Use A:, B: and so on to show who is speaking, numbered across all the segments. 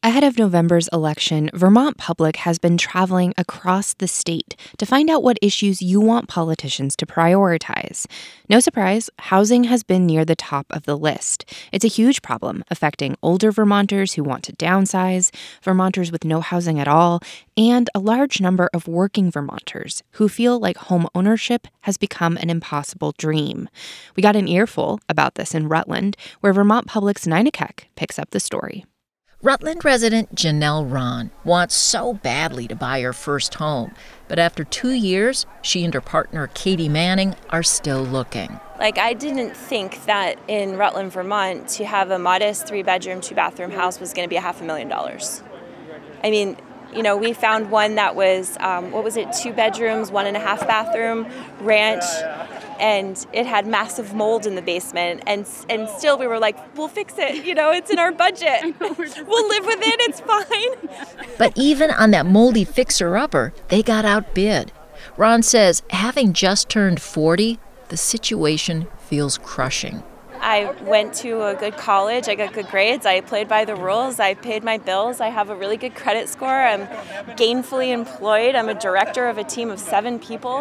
A: Ahead of November's election, Vermont Public has been traveling across the state to find out what issues you want politicians to prioritize. No surprise, housing has been near the top of the list. It's a huge problem affecting older Vermonters who want to downsize, Vermonters with no housing at all, and a large number of working Vermonters who feel like home ownership has become an impossible dream. We got an earful about this in Rutland, where Vermont Public's Nina Keck picks up the story.
B: Rutland resident Janelle Ron wants so badly to buy her first home, but after 2 years, she and her partner Katie Manning are still looking.
C: I didn't think that in Rutland, Vermont, to have a modest 3-bedroom, 2-bathroom house was going to be $500,000. I mean, we found one that was, 2 bedrooms, 1.5 bathroom, ranch, and it had massive mold in the basement. And still we were like, we'll fix it. It's in our budget. We'll live with it. It's fine.
B: But even on that moldy fixer-upper, they got outbid. Ron says having just turned 40, the situation feels crushing.
C: I went to a good college. I got good grades. I played by the rules. I paid my bills. I have a really good credit score. I'm gainfully employed. I'm a director of a team of 7 people.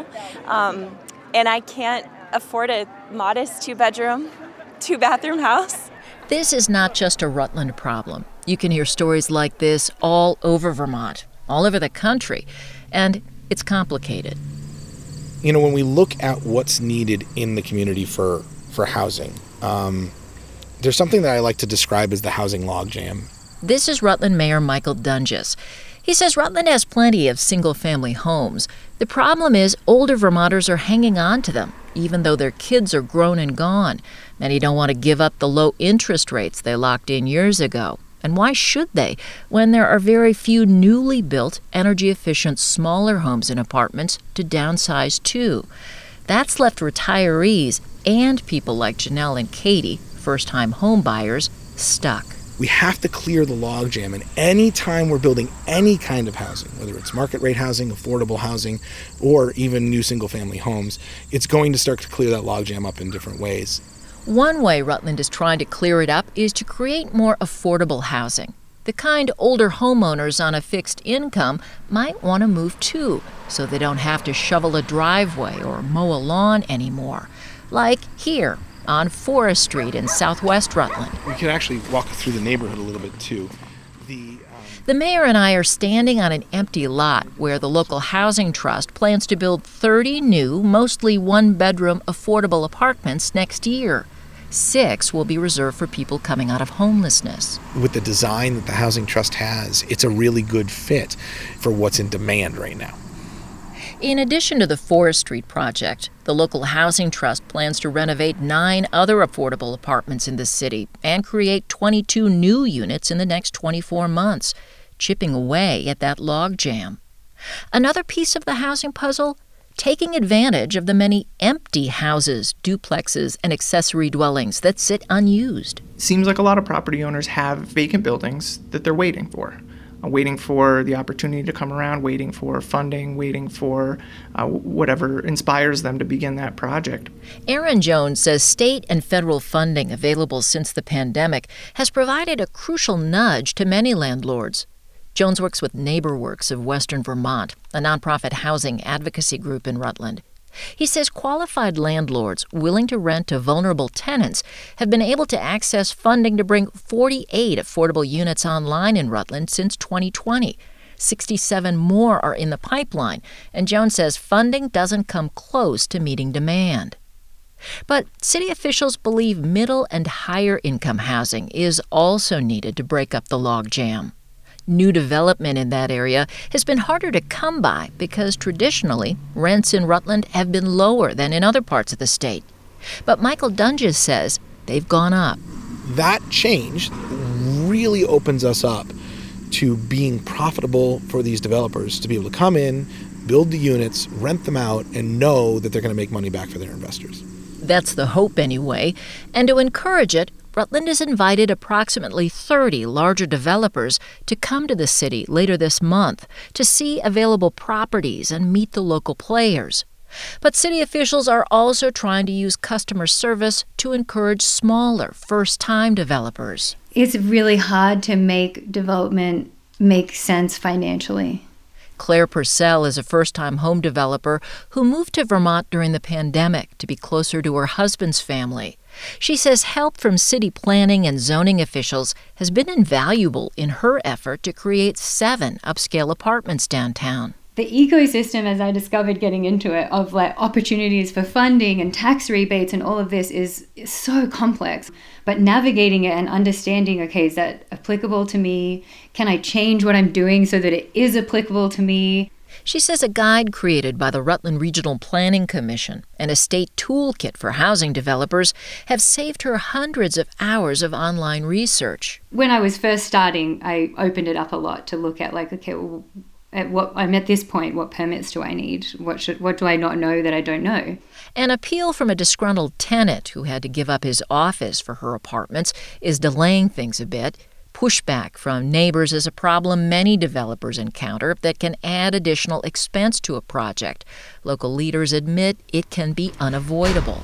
C: And I can't afford a modest 2-bedroom, 2-bathroom house.
B: This is not just a Rutland problem. You can hear stories like this all over Vermont, all over the country. And it's complicated.
D: When we look at what's needed in the community for housing, there's something that I like to describe as the housing logjam.
B: This is Rutland Mayor Michael Dunges. He says Rutland has plenty of single-family homes. The problem is older Vermonters are hanging on to them, even though their kids are grown and gone. Many don't want to give up the low interest rates they locked in years ago. And why should they, when there are very few newly built, energy-efficient, smaller homes and apartments to downsize to? That's left retirees and people like Janelle and Katie, first-time home buyers, stuck.
D: We have to clear the logjam, and any time we're building any kind of housing, whether it's market rate housing, affordable housing, or even new single-family homes, it's going to start to clear that logjam up in different ways.
B: One way Rutland is trying to clear it up is to create more affordable housing, the kind older homeowners on a fixed income might want to move to, so they don't have to shovel a driveway or mow a lawn anymore, like here on Forest Street in southwest Rutland.
D: We could actually walk through the neighborhood a little bit, too.
B: The mayor and I are standing on an empty lot where the local housing trust plans to build 30 new, mostly one-bedroom affordable apartments next year. 6 will be reserved for people coming out of homelessness.
D: With the design that the Housing Trust has, it's a really good fit for what's in demand right now.
B: In addition to the Forest Street project, the local housing trust plans to renovate 9 other affordable apartments in the city and create 22 new units in the next 24 months, chipping away at that logjam. Another piece of the housing puzzle, taking advantage of the many empty houses, duplexes, and accessory dwellings that sit unused.
E: Seems like a lot of property owners have vacant buildings that they're waiting for the opportunity to come around, waiting for funding, waiting for whatever inspires them to begin that project.
B: Aaron Jones says state and federal funding available since the pandemic has provided a crucial nudge to many landlords. Jones works with NeighborWorks of Western Vermont, a nonprofit housing advocacy group in Rutland. He says qualified landlords willing to rent to vulnerable tenants have been able to access funding to bring 48 affordable units online in Rutland since 2020. 67 more are in the pipeline, and Jones says funding doesn't come close to meeting demand. But city officials believe middle and higher income housing is also needed to break up the logjam. New development in that area has been harder to come by because traditionally rents in Rutland have been lower than in other parts of the state. But Michael Dunges says they've gone up.
D: That change really opens us up to being profitable for these developers to be able to come in, build the units, rent them out, and know that they're going to make money back for their investors.
B: That's the hope anyway. And to encourage it, Rutland has invited approximately 30 larger developers to come to the city later this month to see available properties and meet the local players. But city officials are also trying to use customer service to encourage smaller, first-time developers.
F: It's really hard to make development make sense financially.
B: Claire Purcell is a first-time home developer who moved to Vermont during the pandemic to be closer to her husband's family. She says help from city planning and zoning officials has been invaluable in her effort to create 7 upscale apartments downtown.
F: The ecosystem, as I discovered getting into it, of opportunities for funding and tax rebates and all of this is so complex. But navigating it and understanding, okay, is that applicable to me? Can I change what I'm doing so that it is applicable to me?
B: She says a guide created by the Rutland Regional Planning Commission and a state toolkit for housing developers have saved her hundreds of hours of online research.
F: When I was first starting, I opened it up a lot to look at, I'm at this point, what permits do I need? What do I not know that I don't know?
B: An appeal from a disgruntled tenant who had to give up his office for her apartments is delaying things a bit. Pushback from neighbors is a problem many developers encounter that can add additional expense to a project. Local leaders admit it can be unavoidable.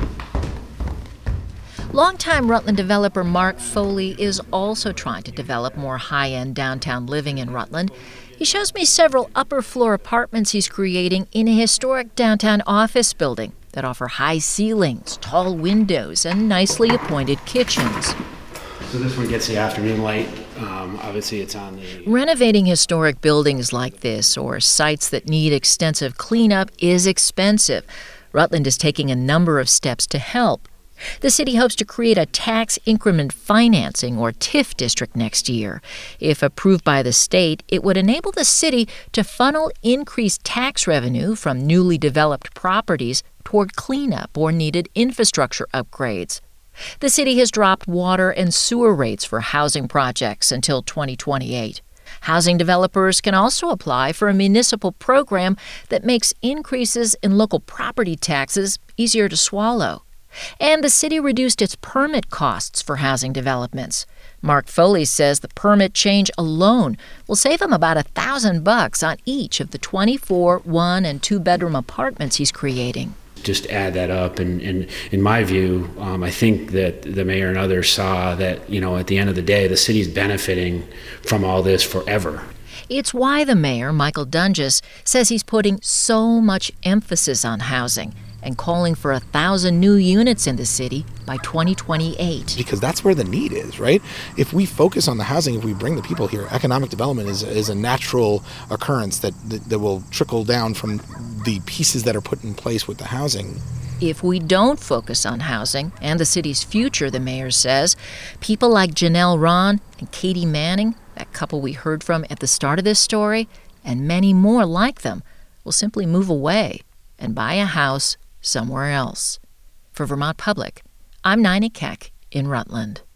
B: Longtime Rutland developer Mark Foley is also trying to develop more high-end downtown living in Rutland. He shows me several upper-floor apartments he's creating in a historic downtown office building that offer high ceilings, tall windows, and nicely appointed kitchens.
G: So this one gets the afternoon light. Obviously, it's on the...
B: Renovating historic buildings like this or sites that need extensive cleanup is expensive. Rutland is taking a number of steps to help. The city hopes to create a tax increment financing, or TIF, district next year. If approved by the state, it would enable the city to funnel increased tax revenue from newly developed properties toward cleanup or needed infrastructure upgrades. The city has dropped water and sewer rates for housing projects until 2028. Housing developers can also apply for a municipal program that makes increases in local property taxes easier to swallow. And the city reduced its permit costs for housing developments. Mark Foley says the permit change alone will save him about $1,000 on each of the 24 one- and two-bedroom apartments he's creating.
G: Just add that up, and in my view, I think that the mayor and others saw that, at the end of the day, the city's benefiting from all this forever.
B: It's why the mayor, Michael Dunges, says he's putting so much emphasis on housing and calling for 1,000 new units in the city by 2028.
D: Because that's where the need is, right? If we focus on the housing, if we bring the people here, economic development is a natural occurrence that will trickle down from the pieces that are put in place with the housing.
B: If we don't focus on housing and the city's future, the mayor says, people like Janelle Ron and Katie Manning, that couple we heard from at the start of this story, and many more like them, will simply move away and buy a house somewhere else. For Vermont Public, I'm Nina Keck in Rutland.